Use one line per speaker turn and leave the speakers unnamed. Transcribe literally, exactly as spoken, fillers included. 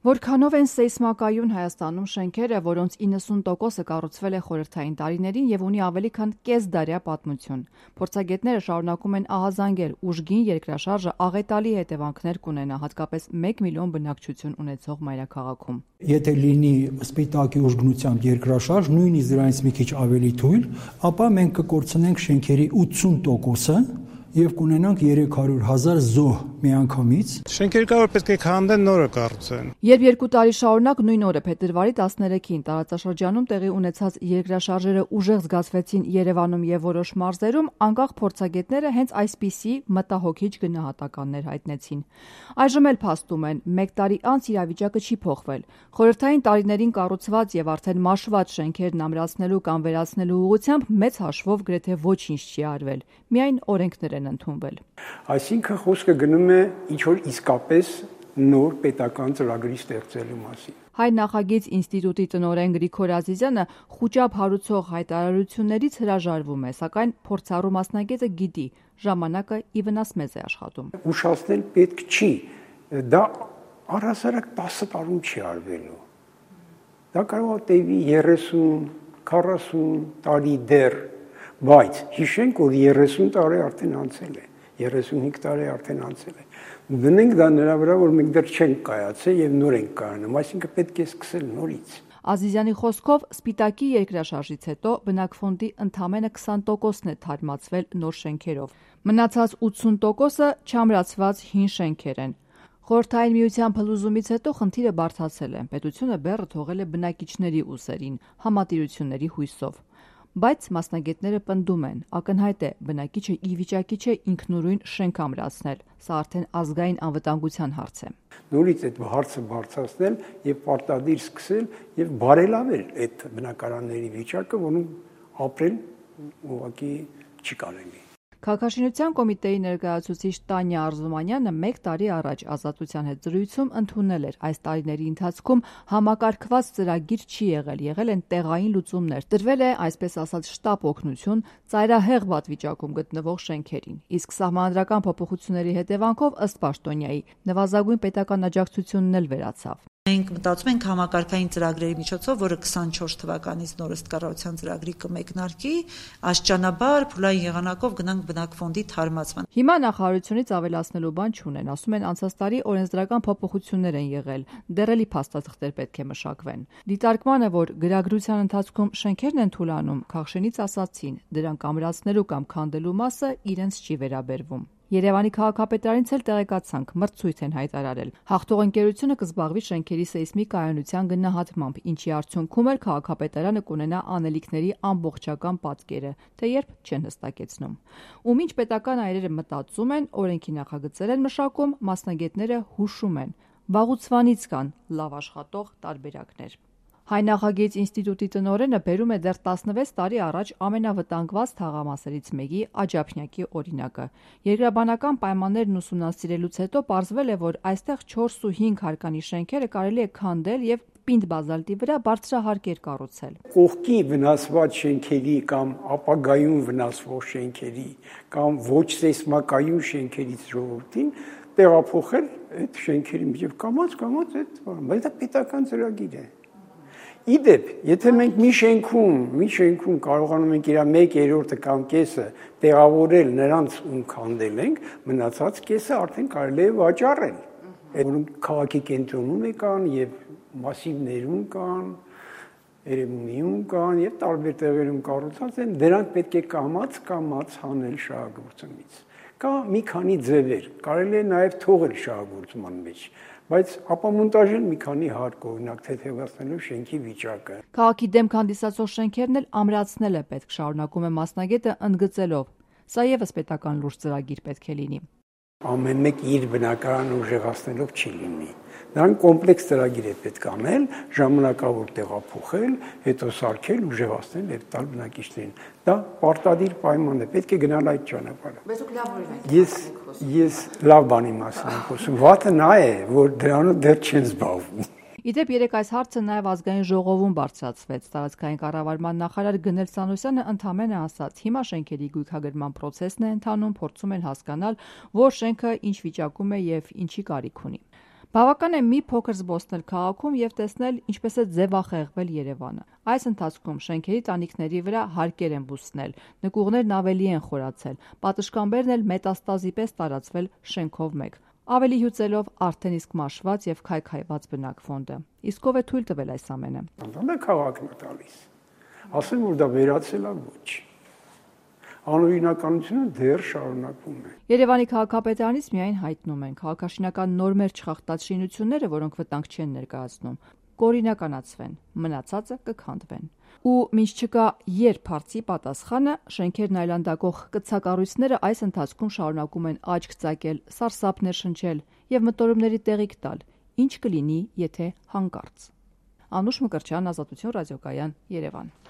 Որքանով են սեյսմակայուն Հայաստանում շենքերը, որոնց իննսուն տոկոսը կառուցվել է խորհրդային տարիներին եւ ունի ավելի քան կեսդարյա պատմություն։ Փորձագետները շարունակում են ահազանգել ուժգին երկրաշարժը աղետալի հետևանքներ կունենա հատկապես մեկ միլիոն բնակչություն ունեցող մայրաքաղաքում։
Եթե լինի սպիտակի ուժգնությամբ երկրաշարժ, նույնիսկ դրանից մի քիչ ավելի թույլ, ապա մենք կկորցնենք շենքերի ութսուն տոկոսը եւ կունենանք երեք հարյուր հազար զոհ միանգամից։
Շենքերը կարող պետք է քանդեն, նորը կառուցեն։
Երբ երկու տարի շարունակ նույն օրը փետրվարի տասներեքին տարածաշրջանում տեղի ունեցած երկրաշարժերը ուժեղ զգացվեցին Երևանում եւ որոշ մարզերում, անկախ փորձագետները հենց այսպիսի մտահոգիչ գնահատականներ հայտնեցին։ Այժմ էլ փաստում են, մեկ տարի անց իրավիճակը չի փոխվել։ Խորհրդային տարիներին կառուցված եւ արդեն մաշված շենքերն ամրացնելու կամ վերացնելու ուղղությամբ մեծ հաշվով գրեթե ոչինչ չի արվել։ Միայն օրենքներ են ընդունվել։
Այսինքն խոսքը գնում է ինչ որ իսկապես նոր պետական ծրագրի ստեղծելու մասին։
Հայ նախագիծ ինստիտուտի տնօրեն Գրիգոր Ազիզյանը խուճապ հարուցող հայտարարություններից հրաժարվում է, սակայն փորձառու մասնագետը գիտի, ժամանակը ի վնաս մեզ է աշխատում։
Ուշացնել պետք չի, դա առհասարակ տասը տարում չի արվելու։ Դա կարող է տևի երեսուն, քառասուն տարի դեռ, բայց հիշենք, որ երեսուն տարի արդեն անցել է, երեսունհինգ տարի արդեն անցել է։ Դնենք դա նրա վրա, որ մենք դեռ չենք կայացել եւ նոր ենք կայանում, այսինքն պետք է սկսել նորից։
Ազիզյանի խոսքով սպիտակի երկրաշարժից հետո բնակֆոնդի ընդամենը քսան տոկոսն է թարմացվել նոր շենքերով։ Մնացած ութսուն տոկոսը չամրացված հին շենքեր են։ Խորհրդային միության փլուզումից հետո խնդիրը բարդացել է։ Պետությունը բեռը թողել է բնակիչների ուսերին, համատիրությունների հույսով։ Բայց մասնագետները պնդում են, ակնհայտ է, բնակիչը ի վիճակի չէ ինքնուրույն շենք ամրացնել, սա արդեն ազգային անվտանգության հարց է։
Նորից այդ հարցը բարձրացնել եւ պարտադիր սկսել եւ բարելավել այդ բնակարանների վիճակը, որոնք ապրել ուղղակի չի կարելի։
Քաղաքաշինության կոմիտեի ներկայացուցիչ Տանյա Արզումանյանը մեկ տարի առաջ Ազատության հետ զրույցում ընդունել էր այս տարիների ընթացքում համակարգված ծրագիր չի եղել, եղել են տեղային լուծումներ, տրվել է այսպես ասած շտապ օգնություն ծայրահեղ վատվիճակում գտնվող շենքերին, իսկ սահմանադրական փոփոխությունների հետևանքով ըստ պաշտոնյայի նվազագույն պետական աջակցությունն էլ վերացավ։
Մենք մտածում ենք համակարգային ծրագրերի միջոցով, որը քսանչորս թվականից նոր ըստ կառավարության ծրագրի կմեկնարկի, աստիճանաբար փուլային եղանակով գնանք բնակֆոնդի թարմացման։
Հիմա նախարարությունից ավելացնելու բան չունեն, ասում են անցած տարի օրենսդրական փոփոխություններ են եղել, դեռ էլի փաստաթղթեր պետք է մշակվեն։ Դիտարկմանը, որ գրագրության ընթացքում շենքերն են թուլանում, Քաղշենից ասացին, դրանք ամրացնելու կամ քանդելու մասը իրենց չի վերաբերվում։ Երևանի քաղաքապետարանից էլ տեղեկացանք, մրցույթ են հայտարարել։ Հաղթող ընկերությունը կզբաղվի շենքերի սեյսմիկ կայունության գնահատմամբ, ինչի արդյունքում էլ քաղաքապետարանը կունենա անելիքների ամբողջական պատկերը, թե երբ չեն հստակեցնում։ Ում ինչ պետական այրերը մտածում են, օրենքի նախագծեր են մշակում, մասնագետները հուշում են։ Վաղուց կան լավ աշխատող տարբերակներ։ Հայ նախագիծ ինստիտուտի տնօրենը բերում է դեռ տասնվեց տարի առաջ ամենավտանգված թաղամասերից մեկի Աջափնյակի օրինակը։ Երկրաբանական պայմաններն ուսումնասիրելուց հետո պարզվել է, որ այստեղ չորս ու հինգ հարկանի շենքերը կարելի է քանդել եւ պինդ բազալտի վրա բարձրահարկեր կառուցել։
Կողքի վնասված շենքերի կամ ապագայում վնասվող շենքերի կամ ոչ սեյսմակայուն շենքերից ժողովրդին տեղափոխել այդ շենքերի միջև կամաց կամաց այդ, բայց դա պետական ծրագիր է։ Իդեպ, եթե մենք մի շենքում, մի շենքում կարողանում ենք իր մեկ երրորդը կամ կեսը տեղավորել նրանց ում քանդել ենք, մնացած կեսը արդեն կարելի է վաճառել։ Որոնք քաղաքի կենտրոնում կան եւ մասիվներում կան, Երևանում կան եւ տարբեր տեղերում կառուցած են, դրանք պետք է կամաց կամաց հանել շահագործումից։ Կա մի քանի ձևեր, կարելի է նաեւ թողել շահագործման մեջ, բայց ապամոնտաժել մի քանի հարկ, օրինակ թեթևացնելով շենքի վիճակը։
Քաղաքի դեմ հանդիսացող շենքերն էլ ամրացնել է պետք, շարունակում է մասնագետը ընդգծելով։ Սա եւս պետական լուրջ ծրագիր պետք է լինի։
Ամեն մեկ իր բնակարանը ուժեղացնելով չի լինի։ Դրան կոմպլեքս ծրագիր է պետք անել, ժամանակավոր տեղափոխել, հետո սարքել, ուժեղացնել եւ տալ բնակիչներին։ Դա պարտադիր պայման է, պետք է գնալ այդ ճանապարհը։
Բայց դուք լավ օրինակ եք
Ես ես լավ բանի մասին եմ խոսում։ Վատը նա է, որ դրանով դեռ չեն զբաղվում։
Իդեպ երեք այս հարցը նաև ազգային ժողովում բարձրացվեց։ Տարածքային կառավարման նախարար Գնել Սանոսյանը ընդհանրապես ասաց. հիմա շենքերի գույքագրման process-ն է ընթանում, փորձում են հասկանալ, որ շենքը ինչ վիճակում է եւ ինչի կարիք ունի։ Բավական է մի փոքր զբոսնել քաղաքում եւ տեսնել ինչպես է ձևախեղվել Երևանը։ Այս ընթացքում շենքերի տանիքների վրա հարկեր են բուսնել, նկուղներն ավելի են խորացել, պատշգամբերն էլ մետաստազի պես տարածվել շենքով մեկ, ավելի հյուծելով արդեն իսկ մաշված եւ քայքայված բնակֆոնդը։ Իսկ ով է թույլ տվել այս ամենը։
Դա քաղաքն է տալիս։ Ասեմ, որ դա վերացել է ոչ։ Անօրինականությունը դեռ շարունակվում է։
Երևանի քաղաքապետարանից միայն հայտնում են քաղաքաշինական նորմեր չխախտած շինությունները, որոնք վտանգ չեն ներկայացնում, կօրինականացվեն, մնացածը կքանդվեն։ Ու մինչ չկա երբ հարցի պատասխանը, շենքերն այլանդակող կցակառույցները այս ընթացքում շարունակում են աչք ծակել, սարսափներ շնչել եւ մտորումների տեղիք տալ, ինչ կլինի, եթե հանկարծ։ Անուշ Մկրտչյան, Ազատություն ռադիոկայան, Երևան։